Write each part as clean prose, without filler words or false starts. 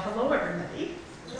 Hello, everybody.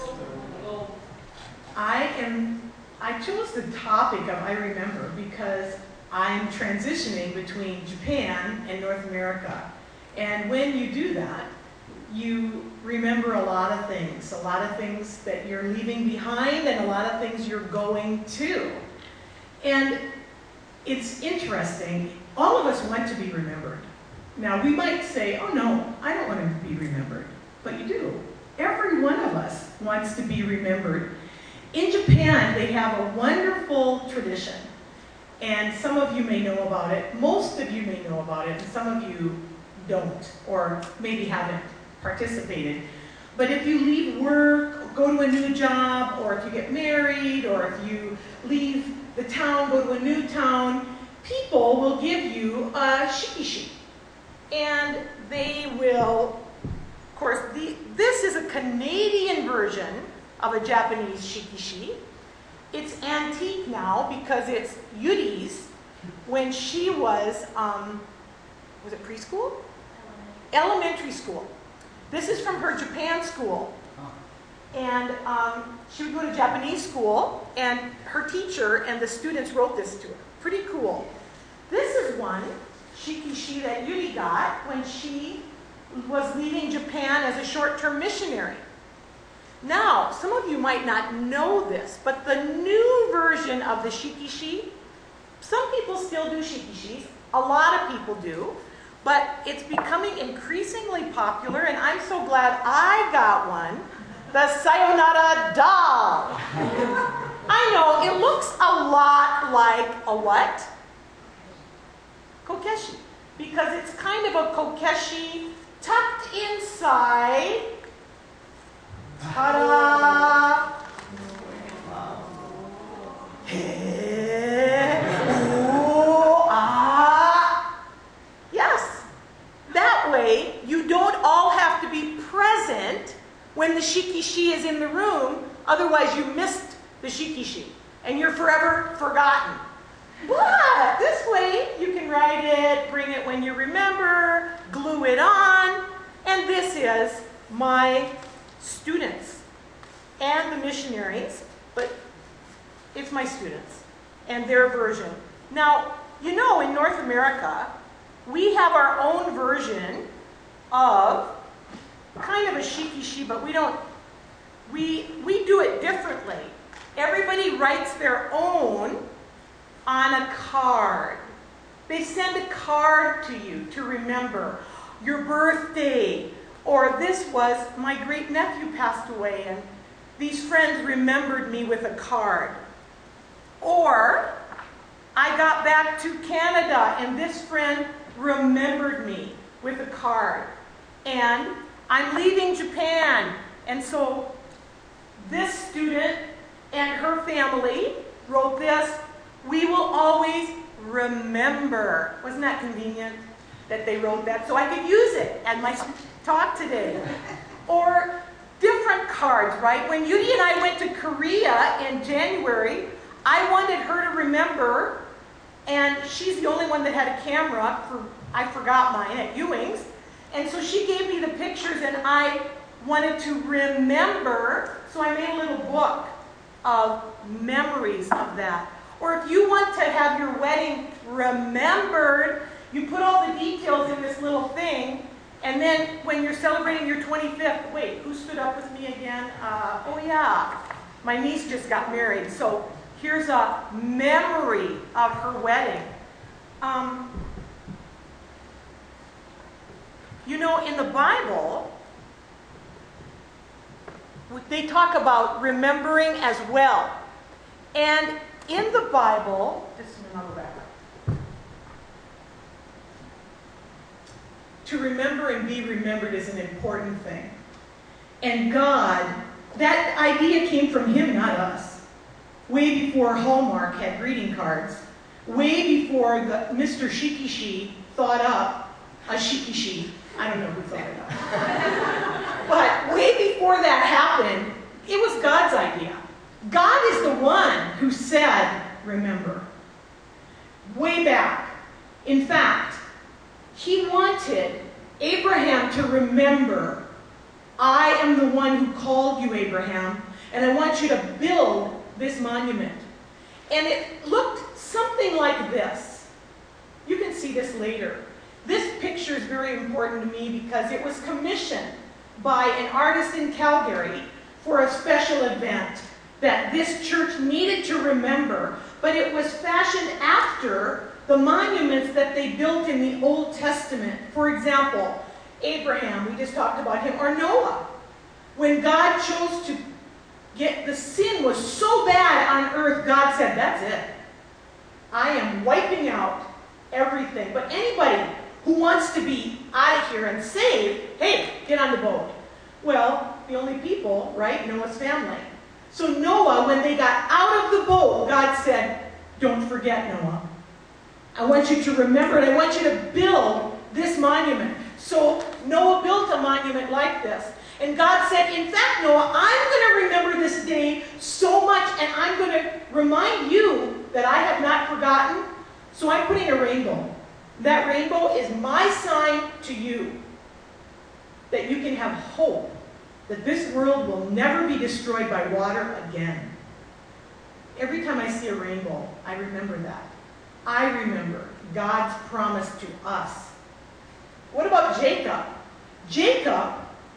I chose the topic of I Remember because I'm transitioning between Japan and North America. And when you do that, you remember a lot of things that you're leaving behind and a lot of things you're going to. And it's interesting, all of us want to be remembered. Now we might say, oh no, I don't want to be remembered, but you do. Every one of us wants to be remembered. In Japan, they have a wonderful tradition, and some of you may know about it, most of you may know about it, and some of you don't, or maybe haven't participated. But if you leave work, go to a new job, or if you get married, or if you leave the town, go to a new town, people will give you a shikishi. And they will, of course, this is a Canadian version of a Japanese shikishi. It's antique now because it's Yuri's when she was it preschool? Elementary school. This is from her Japan school. And she would go to Japanese school, and her teacher and the students wrote this to her. Pretty cool. This is one shikishi that Yuri got when she was leaving Japan as a short-term missionary. Now, some of you might not know this, but the new version of the shikishi, some people still do shikishis, a lot of people do, but it's becoming increasingly popular, and I'm so glad I got one, the Sayonara doll. I know, it looks a lot like a what? Kokeshi, because it's kind of a kokeshi tucked inside. Ta-da! Yes, that way you don't all have to be present when the shikishi is in the room, otherwise you missed the shikishi and you're forever forgotten. But this way you can write it, bring it when you remember, glue it on, and this is my students and the missionaries, but it's my students and their version. Now, you know, in North America, we have our own version of kind of a shikishi, but we do it differently. Everybody writes their own on a card. They send a card to you to remember your birthday, or this was my great nephew passed away and these friends remembered me with a card. Or I got back to Canada and this friend remembered me with a card. And I'm leaving Japan. And so this student and her family wrote this, "We will always remember." Wasn't that convenient that they wrote that? So I could use it at my talk today. Or different cards, right? When Yuri and I went to Korea in January, I wanted her to remember, and she's the only one that had a camera, I forgot mine at Ewing's, and so she gave me the pictures and I wanted to remember, so I made a little book of memories of that. Or if you want to have your wedding remembered, you put all the details in this little thing, and then when you're celebrating your 25th, wait, who stood up with me again? Oh yeah, my niece just got married, so here's a memory of her wedding. You know, in the Bible, they talk about remembering as well. And in the Bible, just a minute, I'll go back. To remember and be remembered is an important thing. And God, that idea came from Him, not us. Way before Hallmark had greeting cards. Way before Mr. Shikishi thought up a shikishi. I don't know who thought it up. But way before that happened, it was God's idea. God is the one who said, remember. Way back. In fact, He wanted Abraham to remember I am the one who called you, Abraham, and I want you to build this monument. And it looked something like this. You can see this later. This picture is very important to me because it was commissioned by an artist in Calgary for a special event that this church needed to remember, but it was fashioned after the monuments that they built in the Old Testament. For example, Abraham, we just talked about him, or Noah. When God chose to the sin was so bad on earth, God said, that's it. I am wiping out everything. But anybody who wants to be out of here and saved, hey, get on the boat. Well, the only people, right, Noah's family. So Noah, when they got out of the boat, God said, don't forget, Noah. I want you to remember it. I want you to build this monument. So Noah built a monument like this. And God said, in fact, Noah, I'm going to remember this day so much, and I'm going to remind you that I have not forgotten. So I'm putting a rainbow. That rainbow is my sign to you that you can have hope that this world will never be destroyed by water again. Every time I see a rainbow, I remember that. I remember God's promise to us. What about Jacob? Jacob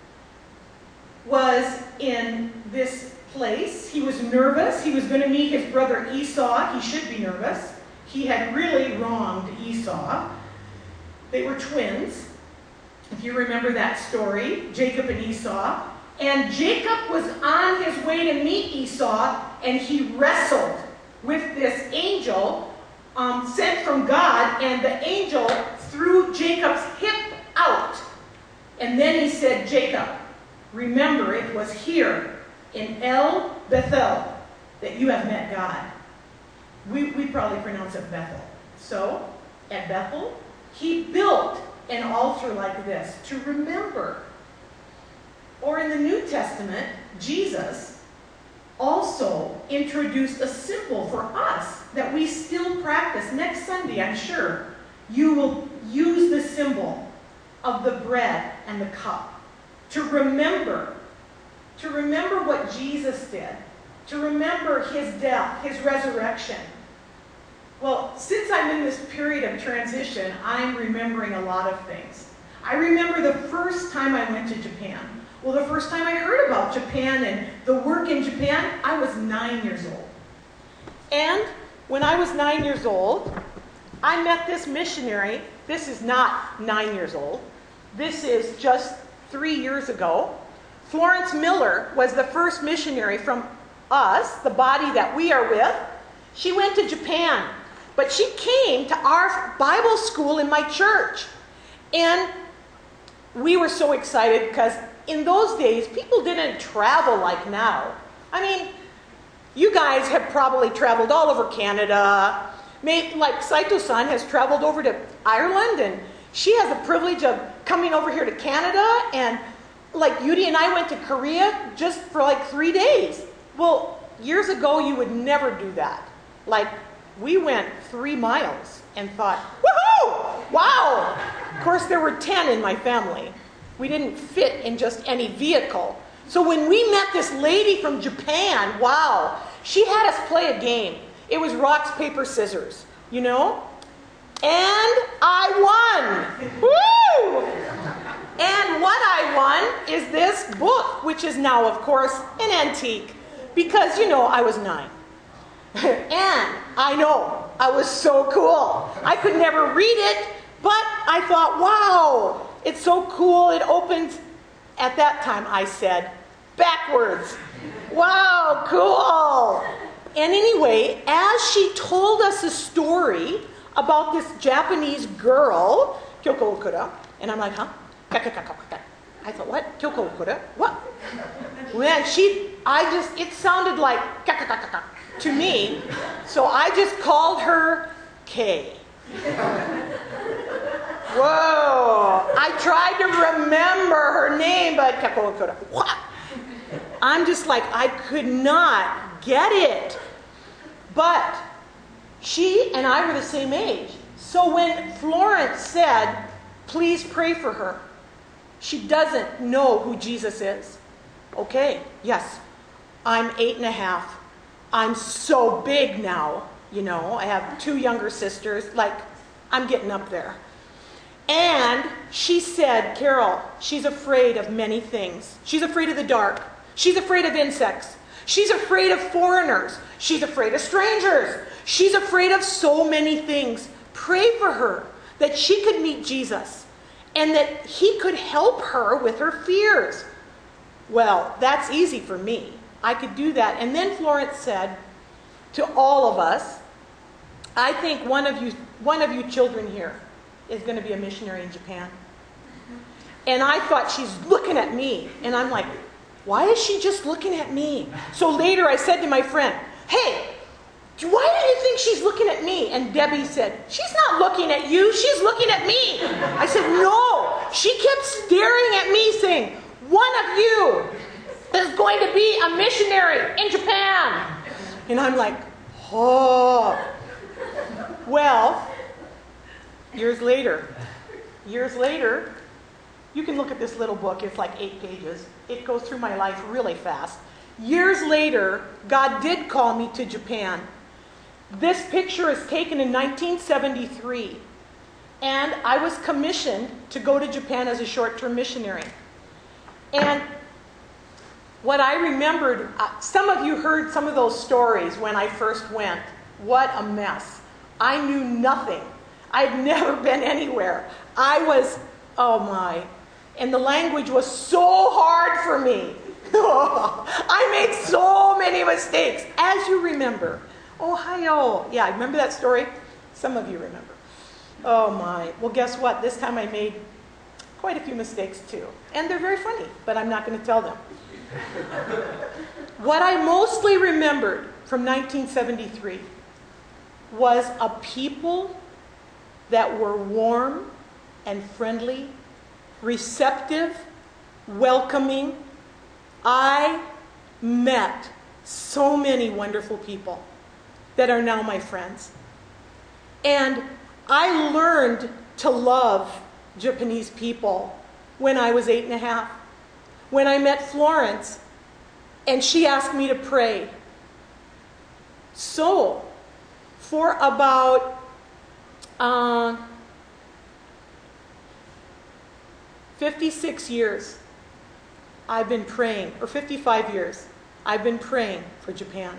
was in this place. He was nervous. He was going to meet his brother Esau. He should be nervous. He had really wronged Esau. They were twins, if you remember that story, Jacob and Esau. And Jacob was on his way to meet Esau, and he wrestled with this angel sent from God, and the angel threw Jacob's hip out. And then he said, Jacob, remember it was here in El Bethel that you have met God. We probably pronounce it Bethel. So, at Bethel, he built an altar like this to remember. Or in the New Testament, Jesus also introduced a symbol for us that we still practice. Next Sunday, I'm sure, you will use the symbol of the bread and the cup to remember what Jesus did, to remember his death, his resurrection. Well, since I'm in this period of transition, I'm remembering a lot of things. I remember the first time I went to Japan. Well, the first time I heard about Japan and the work in Japan, I was 9 years old. And when I was 9 years old, I met this missionary. This is not 9 years old. This is just 3 years ago. Florence Miller was the first missionary from us, the body that we are with. She went to Japan, but she came to our Bible school in my church. And we were so excited because in those days, people didn't travel like now. I mean, you guys have probably traveled all over Canada. Like Saito-san has traveled over to Ireland, and she has the privilege of coming over here to Canada. And like Yudi and I went to Korea just for like 3 days. Well, years ago, you would never do that. Like, we went 3 miles and thought, woohoo! Wow! Of course, there were 10 in my family. We didn't fit in just any vehicle. So when we met this lady from Japan, wow, she had us play a game. It was rocks, paper, scissors, you know? And I won! Woo! And what I won is this book, which is now, of course, an antique. Because, you know, I was 9. And I know, I was so cool. I could never read it, but I thought, wow, it's so cool. It opens, at that time I said, backwards. Wow, cool. And anyway, as she told us a story about this Japanese girl, Kyoko Okuda, and I'm like, huh? I thought, what? Kyoko Okuda? What? When it sounded like to me, so I just called her Kay. Whoa! I tried to remember her name, but what? I'm just like, I could not get it. But she and I were the same age. So when Florence said, please pray for her, She doesn't know who Jesus is. Okay, yes, I'm 8.5. I'm so big now, I have 2 younger sisters. I'm getting up there. And she said, Carol, she's afraid of many things. She's afraid of the dark. She's afraid of insects. She's afraid of foreigners. She's afraid of strangers. She's afraid of so many things. Pray for her that she could meet Jesus and that he could help her with her fears. Well, that's easy for me. I could do that. And then Florence said to all of us, I think one of you children here is going to be a missionary in Japan. And I thought, she's looking at me. And I'm like, why is she just looking at me? So later I said to my friend, hey, why do you think she's looking at me? And Debbie said, she's not looking at you, she's looking at me. I said, no. She kept staring at me saying, one of you is going to be a missionary in Japan. And I'm like, oh. Well, years later, you can look at this little book. It's like 8 pages. It goes through my life really fast. Years later, God did call me to Japan. This picture is taken in 1973. And I was commissioned to go to Japan as a short-term missionary. And what I remembered, some of you heard some of those stories when I first went. What a mess. I knew nothing. I'd never been anywhere. Oh my. And the language was so hard for me. I made so many mistakes, as you remember. Ohio. Yeah, remember that story? Some of you remember. Oh my. Well, guess what? This time I made quite a few mistakes too. And they're very funny, but I'm not going to tell them. What I mostly remembered from 1973 was a people that were warm and friendly, receptive, welcoming. I met so many wonderful people that are now my friends. And I learned to love Japanese people when I was 8.5. When I met Florence, and she asked me to pray. So, for about 56 years, I've been praying, or 55 years, I've been praying for Japan.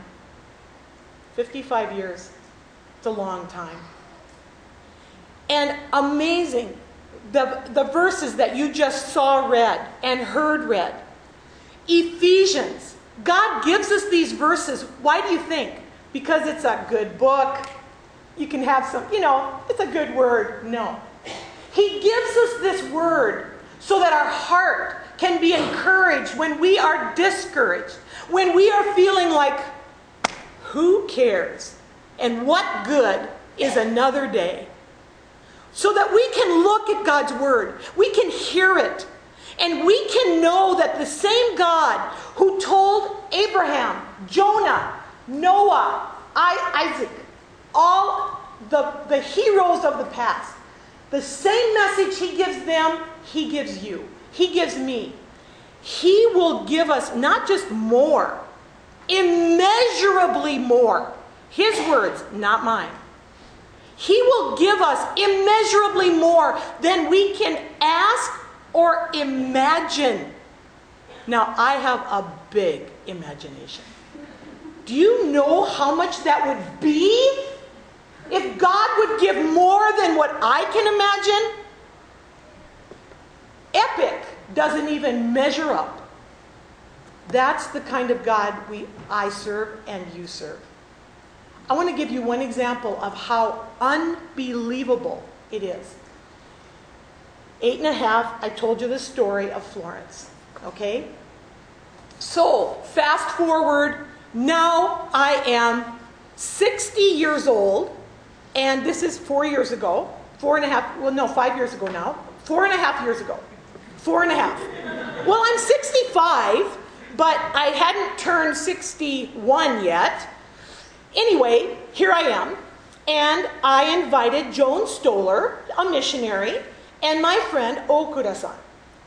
55 years. It's a long time. And amazing, the verses that you just saw read and heard read. Ephesians. God gives us these verses. Why do you think? Because it's a good book. You can have some, it's a good word. No. He gives us this word so that our heart can be encouraged when we are discouraged, when we are feeling like, who cares? And what good is another day? So that we can look at God's word, we can hear it, and we can know that the same God who told Abraham, Jonah, Noah, Isaac, all the heroes of the past, the same message he gives them, he gives you. He gives me. He will give us not just more, immeasurably more. His words, not mine. He will give us immeasurably more than we can ask or imagine. Now, I have a big imagination. Do you know how much that would be? If God would give more than what I can imagine, epic doesn't even measure up. That's the kind of God I serve and you serve. I want to give you one example of how unbelievable it is. 8.5, I told you the story of Florence. Okay? So, fast forward, now I am 60 years old, and this is 4 years ago. 5 years ago now. 4.5 years ago. 4.5. Well, I'm 65, but I hadn't turned 61 yet. Anyway, here I am, and I invited Joan Stoller, a missionary, and my friend Okura-san.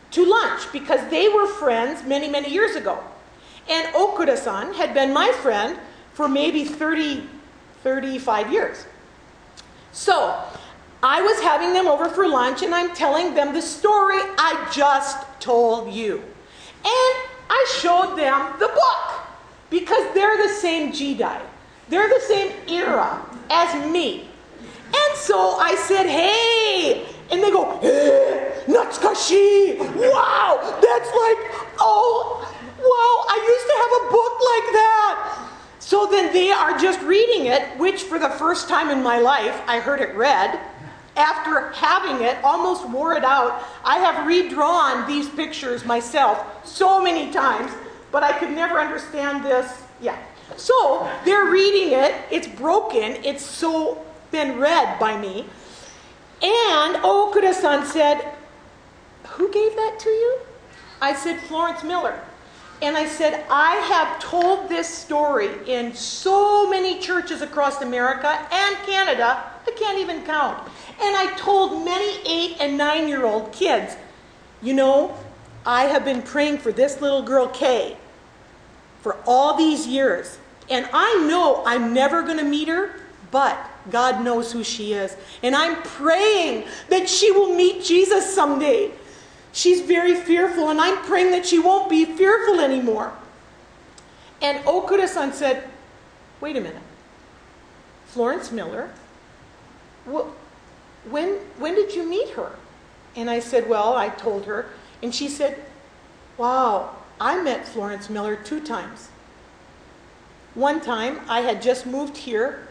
to lunch because they were friends many, many years ago. And Okura-san had been my friend for maybe 30, 35 years. So I was having them over for lunch, and I'm telling them the story I just told you. And I showed them the book because they're the same Jidai. They're the same era as me. And so I said, hey, and they go, hey, Natsukashi, wow, that's like, oh, wow, I used to have a book like that. So then they are just reading it, which for the first time in my life, I heard it read. After having it, almost wore it out. I have redrawn these pictures myself so many times, but I could never understand this. Yeah. So they're reading it. It's broken. It's so been read by me. And Okura-san said, who gave that to you? I said, Florence Miller. And I said, I have told this story in so many churches across America and Canada, I can't even count. And I told many 8 and 9-year-old kids, you know, I have been praying for this little girl, Kay, for all these years. And I know I'm never going to meet her, but God knows who she is. And I'm praying that she will meet Jesus someday. She's very fearful, and I'm praying that she won't be fearful anymore. And Okura-san said, wait a minute. Florence Miller? Well, when did you meet her? And I said, well, I told her. And she said, wow, I met Florence Miller 2 times. One time, I had just moved here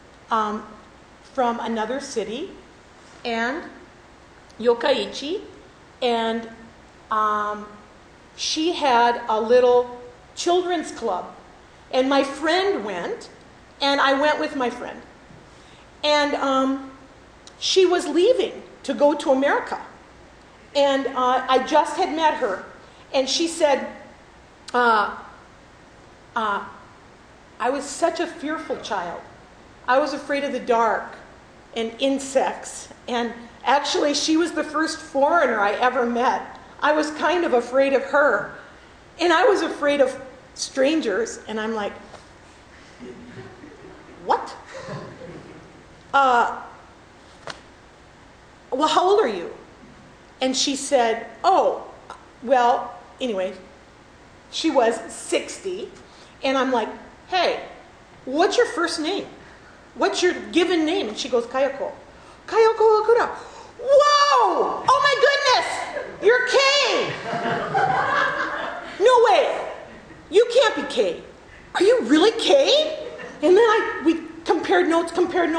from another city, and Yokkaichi, and she had a little children's club. And my friend went, and I went with my friend. And she was leaving to go to America. And I just had met her. And she said, I was such a fearful child. I was afraid of the dark and insects. And actually, she was the first foreigner I ever met. I was kind of afraid of her. And I was afraid of strangers. And I'm like, what? Well, how old are you? And she said, oh, well, anyway, she was 60. And I'm like, hey, what's your first name? What's your given name? And she goes, Kayako. Kayako Okura. Whoa! Oh my goodness! You're Kay! No way! You can't be Kay. Are you really Kay? And then we compared notes.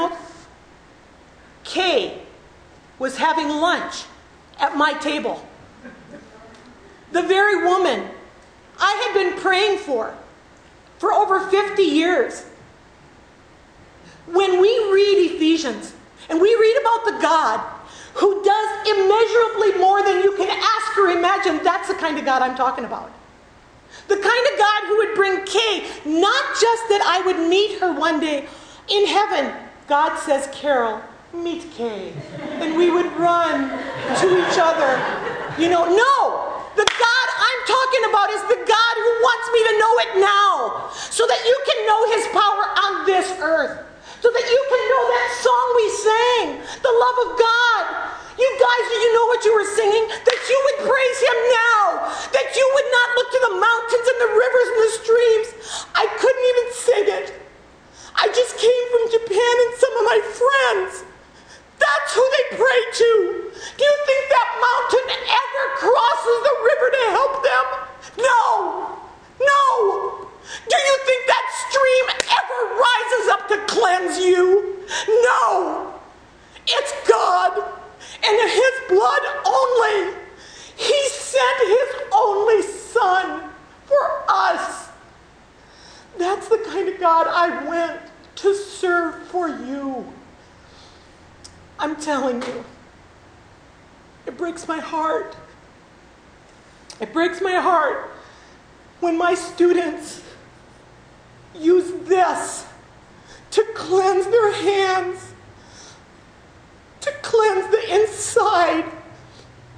Kay was having lunch at my table. The very woman I had been praying for over 50 years. When we read Ephesians, and we read about the God who does immeasurably more than you can ask or imagine, that's the kind of God I'm talking about. The kind of God who would bring Kay, not just that I would meet her one day in heaven. God says, Carol, meet Kay. And we would run to each other. No! The God I'm talking about is the God who wants me to know it now. So that you can know His power on this earth. So that you can know that song we sang, the love of God. You guys, do you know what you were singing? That you would praise Him now. That you would not look to the mountains and the rivers and the streams. I couldn't even sing it. I just came from Japan and some of my friends. That's who they pray to. Do you think that mountain ever crosses the river to help them? No. No. Do you think that stream ever rises up to cleanse you? No. It's God and His blood only. He sent His only Son for us. That's the kind of God I went to serve for you. I'm telling you, it breaks my heart. It breaks my heart when my students use this to cleanse their hands, to cleanse the inside.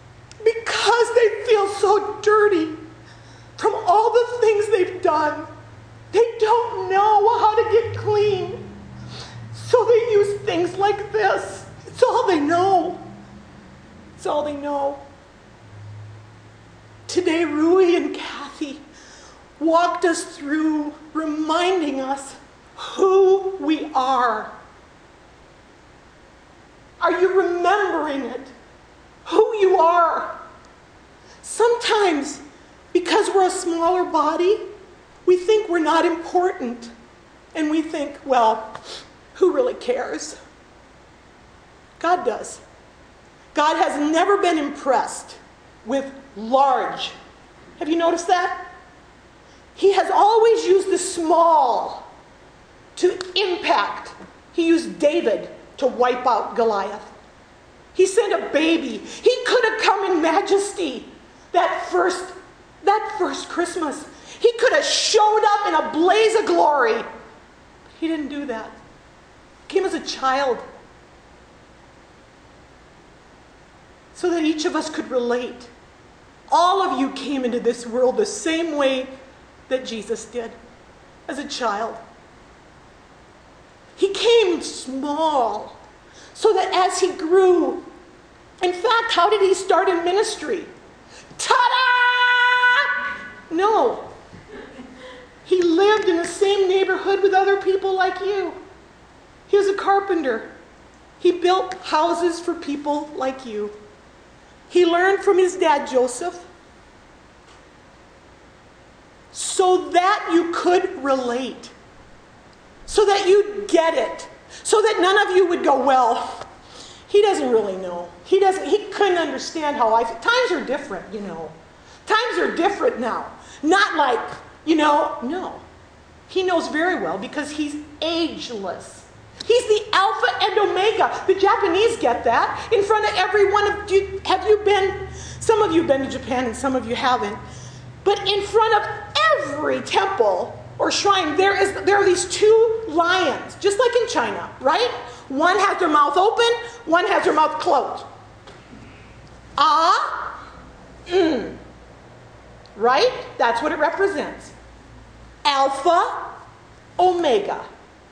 because they feel so dirty from all the things they've done. They don't know how to get clean. So they use things like this. It's all they know. It's all they know. Today, Rui and Kathy walked us through reminding us who we are. Are you remembering it? Who you are? Sometimes, because we're a smaller body, we think we're not important. And we think, well, who really cares? God does. God has never been impressed with large. Have you noticed that? He has always used the small to impact. He used David to wipe out Goliath. He sent a baby. He could have come in majesty that first Christmas. He could have showed up in a blaze of glory. But he didn't do that. He came as a child so that each of us could relate. All of you came into this world the same way that Jesus did, as a child. He came small so that as he grew, in fact, how did he start in ministry? Ta-da! No. He lived in the same neighborhood with other people like you. He was a carpenter. He built houses for people like you. He learned from his dad, Joseph, so that you could relate, so that you'd get it, so that none of you would go, well, he doesn't really know. He couldn't understand how I feel. Times are different, you know. Times are different now. Not like, no. He knows very well because he's ageless. He's the Alpha and Omega. The Japanese get that. In front of every one of you, some of you have been to Japan and some of you haven't. But in front of every temple or shrine, there are these two lions, just like in China, right? One has their mouth open, one has their mouth closed. Right? That's what it represents. Alpha, Omega.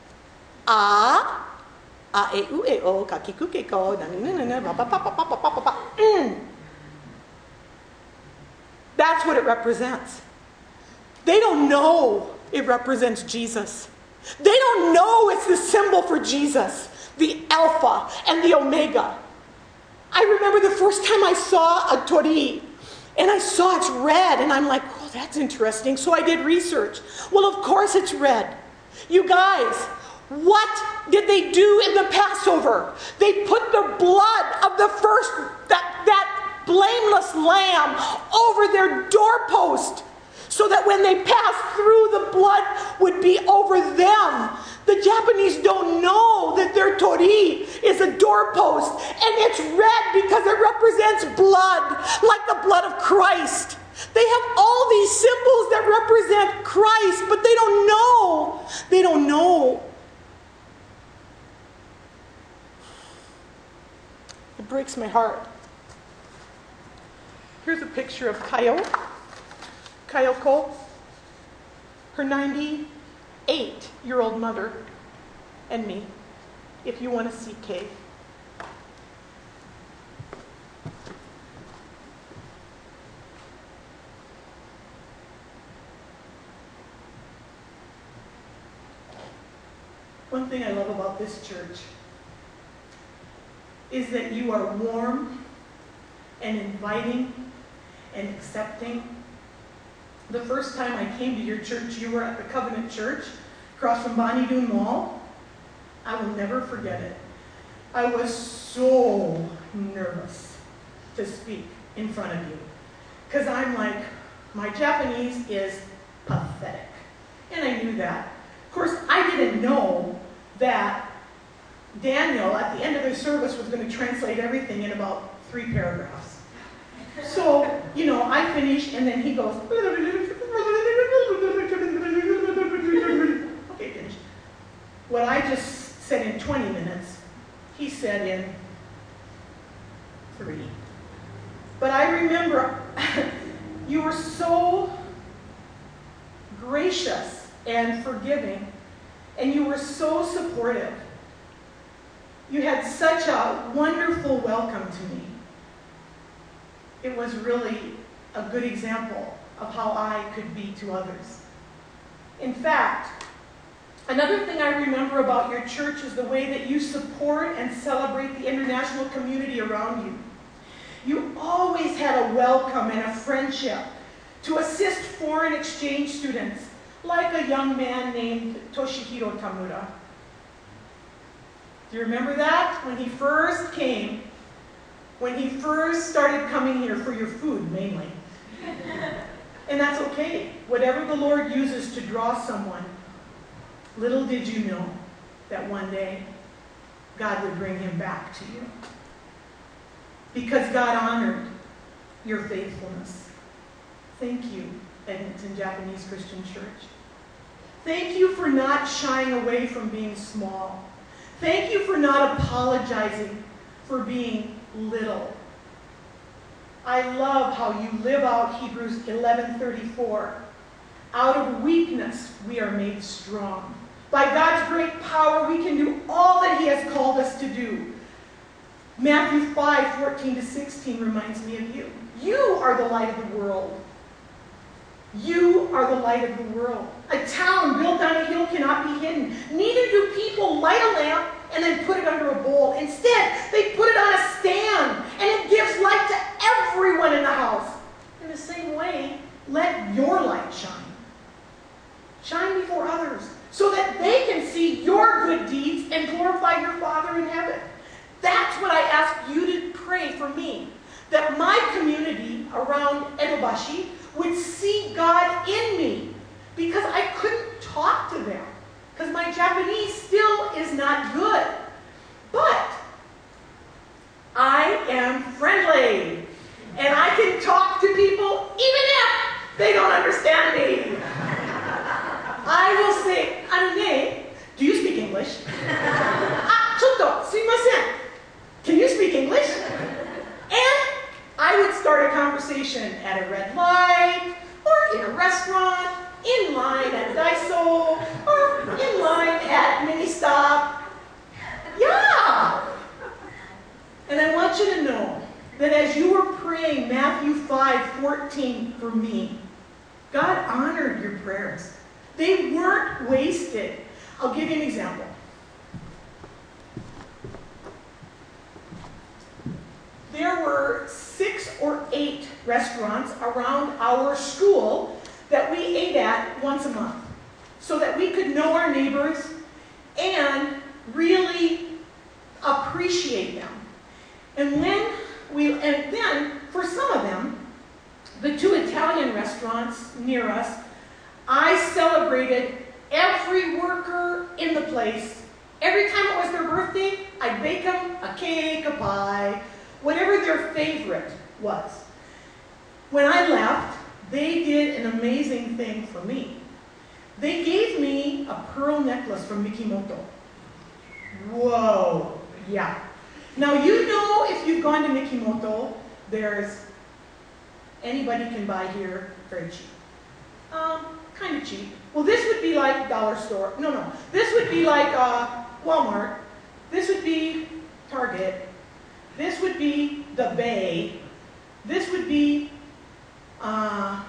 E, U, E, O, ka, ki, ku, ke, ko, na, na, na, na, ba, ba, ba, ba, ba, ba, ba, ba. That's what it represents. They don't know it represents Jesus. They don't know it's the symbol for Jesus, the Alpha and the Omega. I remember the first time I saw a torii, and I saw it's red, and I'm like, oh, that's interesting. So I did research. Well, of course it's red. You guys, what did they do in the Passover? They put the blood of the first, that blameless lamb over their doorpost so that when they passed through, the blood would be over them. The Japanese don't know that their torii is a doorpost, and it's red because it represents blood, like the blood of Christ. They have all these symbols that represent Christ, but they don't know. They don't know. It breaks my heart. Here's a picture of Kayoko, her 98-year-old mother, and me, if you want to see Kay. One thing I love about this church is that you are warm and inviting and accepting. The first time I came to your church, you were at the Covenant Church across from Bonnie Doon Mall. I will never forget it. I was so nervous to speak in front of you because I'm like, my Japanese is pathetic. And I knew that. Of course, I didn't know that Daniel, at the end of the service, was going to translate everything in about 3 paragraphs. So, I finished, and then he goes, okay, finished. What I just said in 20 minutes, he said in 3. But I remember you were so gracious and forgiving, and you were so supportive. You had such a wonderful welcome to me. It was really a good example of how I could be to others. In fact, another thing I remember about your church is the way that you support and celebrate the international community around you. You always had a welcome and a friendship to assist foreign exchange students, like a young man named Toshihiro Tamura. Do you remember that? When he first came, when he first started coming here for your food, mainly. And that's okay. Whatever the Lord uses to draw someone, little did you know that one day God would bring him back to you. Because God honored your faithfulness. Thank you, Edmonton Japanese Christian Church. Thank you for not shying away from being small. Thank you for not apologizing for being little. I love how you live out Hebrews 11:34. Out of weakness we are made strong. By God's great power we can do all that he has called us to do. Matthew 5:14-16 reminds me of you. You are the light of the world. You are the light of the world. A town built on a hill cannot be hidden. Neither do people light a lamp and then put it under a bowl. Instead, they put it on a stand, and it gives light to everyone in the house. In the same way, let your light shine. Shine before others, so that they can see your good deeds and glorify your Father in heaven. That's what I ask you to pray for me, that my community around Edobashi would see God in me, because I couldn't talk to them, because my Japanese still is not good. But I am friendly, and I can talk to people even if they don't understand me. I will say, "Anne, do you speak English?" "Ah, chotto, sumimasen. Can you speak English?" And I would start a conversation at a red light, or in a restaurant, in line at Daiso, or in line at Ministop. Yeah! And I want you to know that as you were praying Matthew 5:14 for me, God honored your prayers. They weren't wasted. I'll give you an example. There were 6 or 8 restaurants around our school that we ate at once a month, so that we could know our neighbors and really appreciate them. And then for some of them, the 2 Italian restaurants near us, I celebrated every worker in the place. Every time it was their birthday, I'd bake them a cake, a pie, whatever their favorite was. When I left, they did an amazing thing for me. They gave me a pearl necklace from Mikimoto. Whoa, yeah. Now you know, if you've gone to Mikimoto, anybody can buy here very cheap. Kind of cheap. Well, this would be like dollar store. No. This would be like Walmart. This would be Target. This would be the Bay. This would be, I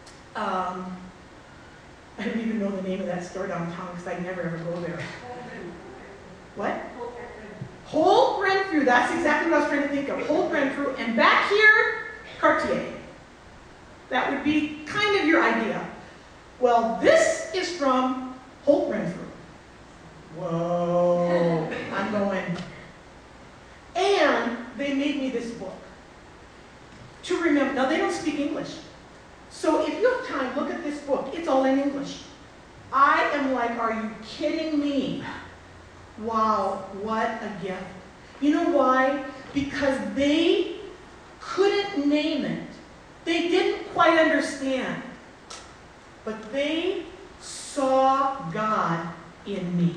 don't even know the name of that store downtown because I never ever go there. What? Holt Renfrew. That's exactly what I was trying to think of. Holt Renfrew. And back here, Cartier. That would be kind of your idea. Well, this is from Holt Renfrew. Whoa. I'm going. And they made me this book to remember. Now, they don't speak English. So if you have time, look at this book. It's all in English. I am like, are you kidding me? Wow, what a gift. You know why? Because they couldn't name it. They didn't quite understand. But they saw God in me.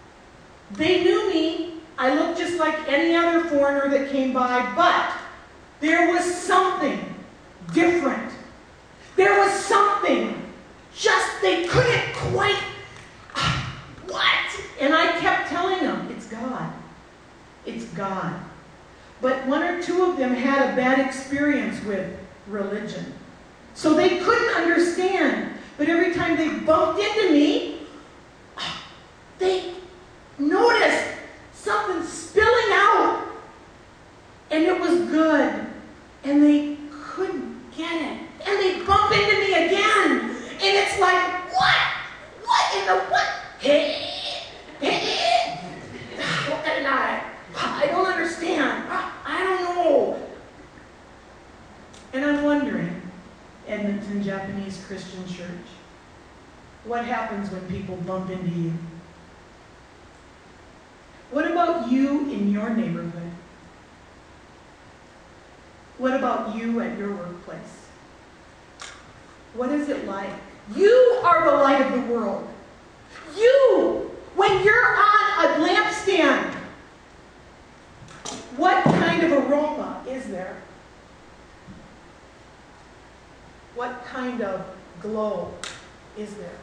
They knew me. I looked just like any other foreigner that came by, but There was something different. There was something just they couldn't quite, what? And I kept telling them, it's God. It's God. But one or two of them had a bad experience with religion. So they couldn't understand. But every time they bumped into me, they noticed something spilling out. And it was good. And they couldn't get it. And they bump into me again. And it's like, what? What in the what? I don't understand. I don't know. And I'm wondering, Edmonton Japanese Christian Church, what happens when people bump into you? What about you in your neighborhood? What about you at your workplace? What is it like? You are the light of the world. You, when you're on a lampstand, what kind of aroma is there? What kind of glow is there?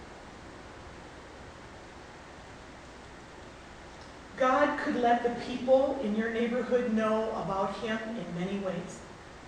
God could let the people in your neighborhood know about Him in many ways.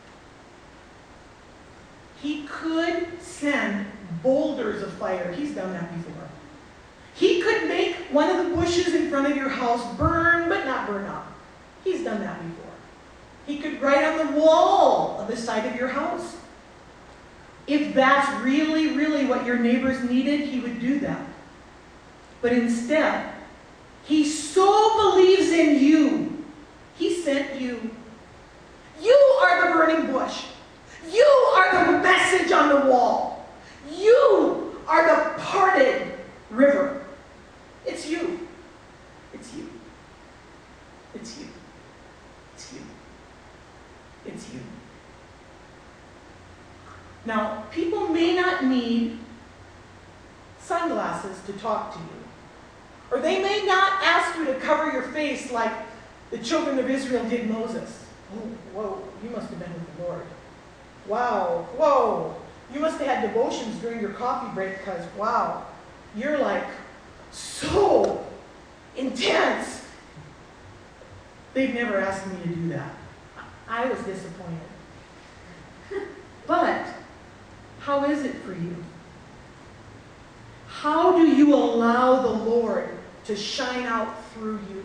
He could send boulders of fire. He's done that before. He could make one of the bushes in front of your house burn, but not burn up. He's done that before. He could write on the wall of the side of your house. If that's really, really what your neighbors needed, He would do that. But instead, He so believes in you, He sent you. You are the burning bush. You are the message on the wall. You are the parted river. It's you. It's you. It's you. It's you. It's you. Now, people may not need sunglasses to talk to you. Or they may not ask you to cover your face like the children of Israel did Moses. Oh, whoa, you must have been with the Lord. Wow, whoa. You must have had devotions during your coffee break because, wow, you're like so intense. They've never asked me to do that. I was disappointed. But how is it for you? How do you allow the Lord to shine out through you?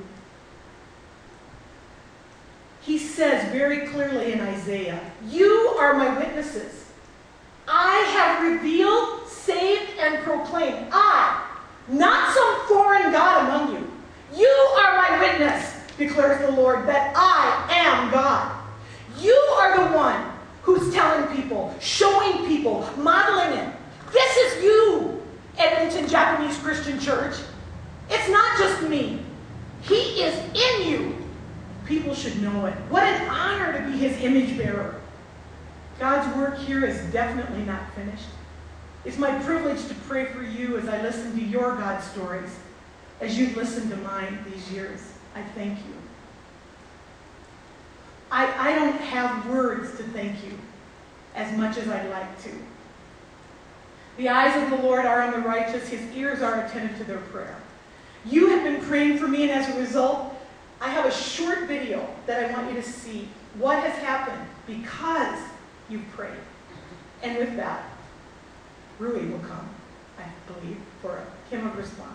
He says very clearly in Isaiah, you are my witnesses. I have revealed, saved, and proclaimed. I, not some foreign God among you. You are my witness, declares the Lord, that I am God. You are the one who's telling people, showing people, modeling it. This is you, Edmonton Japanese Christian Church. It's not just me. He is in you. People should know it. What an honor to be His image bearer. God's work here is definitely not finished. It's my privilege to pray for you as I listen to your God stories, as you've listened to mine these years. I thank you. I don't have words to thank you as much as I'd like to. The eyes of the Lord are on the righteous. His ears are attentive to their prayer. You have been praying for me, and as a result, I have a short video that I want you to see what has happened because you've prayed. And with that, Rui will come, I believe, for a hymn of response.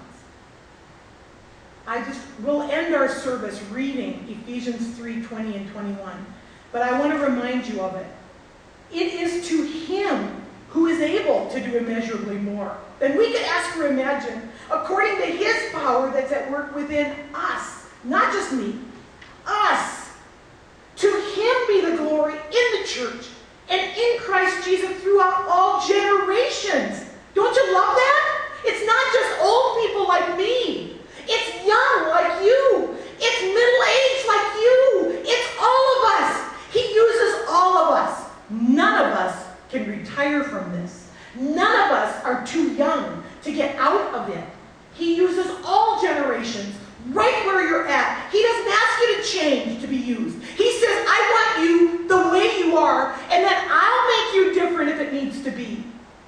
We'll end our service reading Ephesians 3:20 and 21. But I want to remind you of it. It is to Him who is able to do immeasurably more than we could ask or imagine, according to His power that's at work within us. Not just me, us. To Him be the glory in the church and in Christ Jesus throughout all generations. Don't you love that? It's not just old people like me. It's young like you. It's middle-aged like you. It's all of us. He uses all of us. None of us can retire from this. None of us are too young to get out of it. He uses all generations right where you're at. He doesn't ask you to change to be used. He says, I want you the way you are, and then I'll make you different if it needs to be.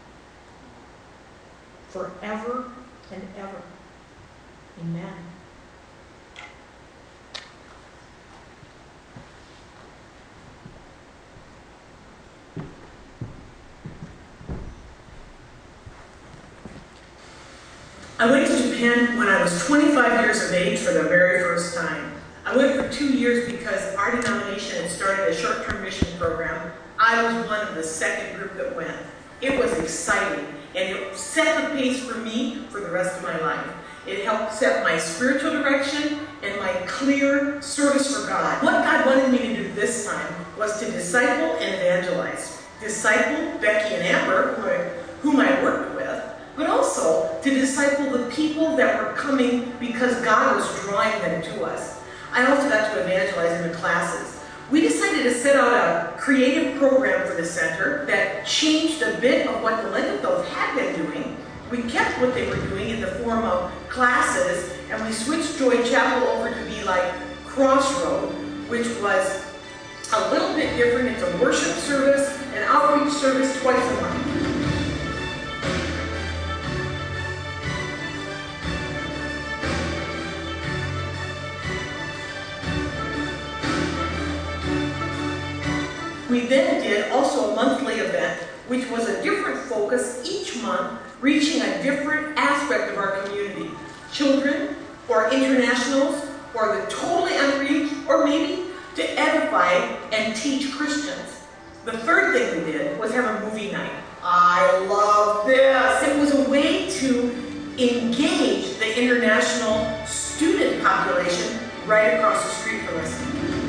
Forever and ever. Amen. I went to Japan when I was 25 years of age for the very first time. I went for 2 years because our denomination had started a short-term mission program. I was one of the second group that went. It was exciting, and it set the pace for me for the rest of my life. It helped set my spiritual direction and my clear service for God. What God wanted me to do this time was to disciple and evangelize. Disciple Becky and Amber, whom I worked with, but also to disciple the people that were coming because God was drawing them to us. I also got to evangelize in the classes. We decided to set out a creative program for the center that changed a bit of what the Lindenfels had been doing. We kept what they were doing in the form of classes, and we switched Joy Chapel over to be like Crossroad, which was a little bit different. It's a worship service, an outreach service twice a month. We then did also a monthly event, which was a different focus each month, reaching a different aspect of our community. Children, or internationals, or the totally unreached, or maybe to edify and teach Christians. The third thing we did was have a movie night. I love this. It was a way to engage the international student population right across the street from us.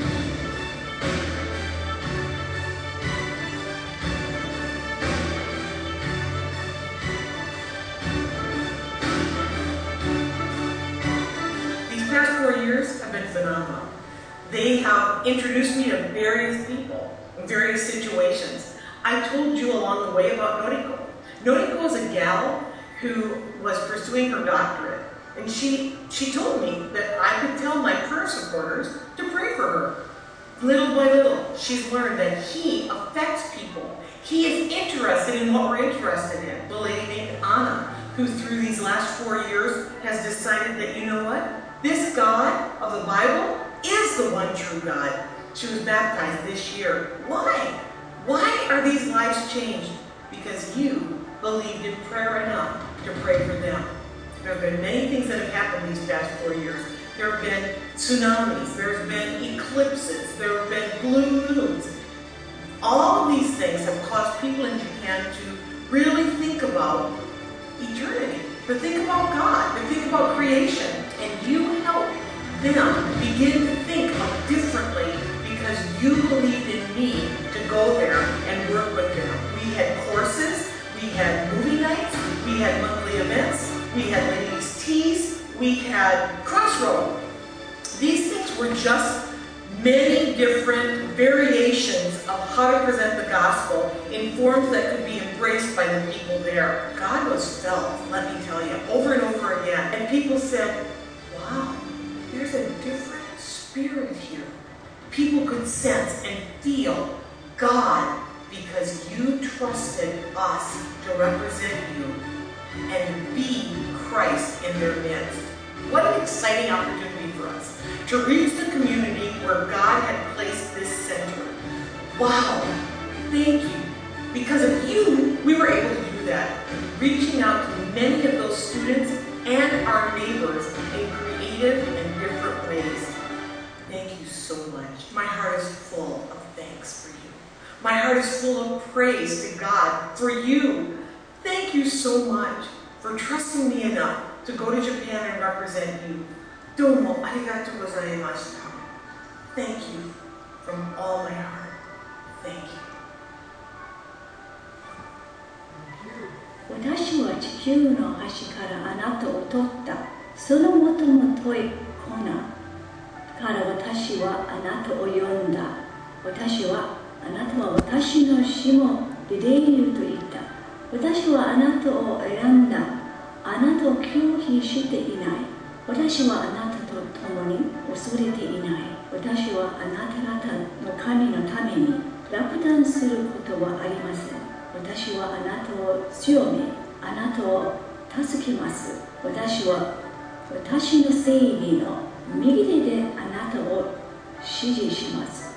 Years have been phenomenal. They have introduced me to various people, various situations. I told you along the way about Noriko. Noriko is a gal who was pursuing her doctorate, and she told me that I could tell my prayer supporters to pray for her. Little by little, she's learned that he affects people. He is interested in what we're interested in. The lady named Anna, who through these last 4 years has decided that, you know what? This God of the Bible is the one true God. She was baptized this year. Why? Why are these lives changed? Because you believed in prayer enough to pray for them. There have been many things that have happened these past 4 years. There have been tsunamis. There have been eclipses. There have been blue moons. All of these things have caused people in Japan to really think about eternity, to think about God, to think about creation. And you help them begin to think of differently because you believed in me to go there and work with them. We had courses, we had movie nights, we had monthly events, we had ladies' teas, we had Crossroad. These things were just many different variations of how to present the gospel in forms that could be embraced by the people there. God was felt, let me tell you, over and over again. And people said, wow, there's a different spirit here. People could sense and feel God because you trusted us to represent you and be Christ in their midst. What an exciting opportunity for us to reach the community where God had placed this center. Wow, thank you. Because of you, we were able to do that, reaching out to many of those students and our neighbors in creative and different ways. Thank you so much. My heart is full of thanks for you. My heart is full of praise to God for you. Thank you so much for trusting me enough to go to Japan and represent you. Domo arigatou gozaimashita. Thank you from all my heart. Thank you. 私は地球の端からあなたを取った。その元も遠いコナから私はあなたを呼んだ。あなたは私の子もリレールと言った。私はあなたを選んだ。あなたを拒否していない。私はあなたと共に恐れていない。私はあなた方の神のためにラ談することはありません。私はあなたを強め、あなたを助けます。私は私の正義の右手であなたを支持します。